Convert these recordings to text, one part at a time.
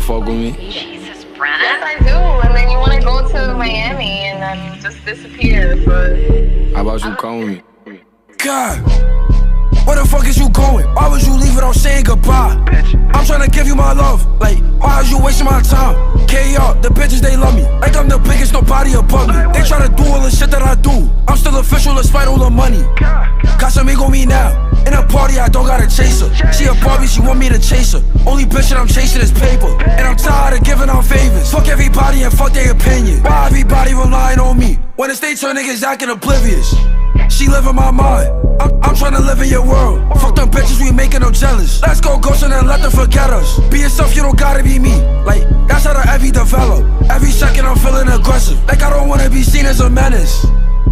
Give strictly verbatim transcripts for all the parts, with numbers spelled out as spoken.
fuck with me? Jesus, Brent. Yes, I do. And then you want to go to Miami and then just disappear. But How about you come with me? God, where the fuck is you going? Why would you leave without saying goodbye? I'm tryna give you my love. Like, why is you wasting my time? K R, the bitches, they love me. Like I'm the biggest, nobody above me. They try to do all the shit that I do. I'm still official despite all the money. Casamigo me now. In a party, I don't gotta chase her. She a Barbie, she want me to chase her. Only bitch that I'm chasing is paper. And I'm tired of giving out favors. Fuck everybody and fuck their opinion. Why everybody relying on me? When the state turn niggas acting oblivious. She live in my mind. I'm, I'm tryna live in your world. Fuck them bitches, we making them jealous. Let's go ghost and then let them forget us. Be yourself, you don't gotta be me. Like, that's how the every develop. Every second I'm feeling aggressive. Like I don't wanna be seen as a menace.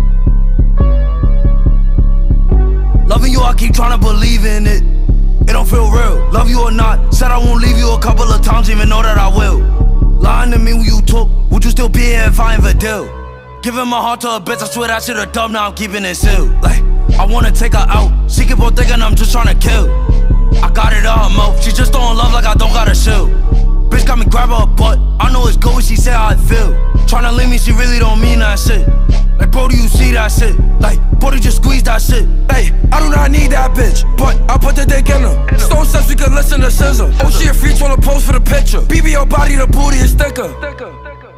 Loving you, I keep tryna believe in it. It don't feel real. Love you or not, said I won't leave you a couple of times, even know that I will. Lying to me when you talk, would you still be here if I ain't a deal? Giving my heart to a bitch, I swear that shit a dumb, now I'm keeping it sealed. Like, I wanna take her out, she keep on thinking I'm just tryna kill. I got it out her mouth, she just throwing love like I don't got a shield. Bitch got me grabbing her butt, I know it's good when she say how I feel. Tryna leave me, she really don't mean that shit. Like, bro, do you see that shit? Like, bro, just squeeze that shit. Hey, I do not need that bitch, but I put the dick in her. Stone steps, we can listen to Scissor. Oh, she a freak, wanna pose for the picture. B B O body, the booty is thicker.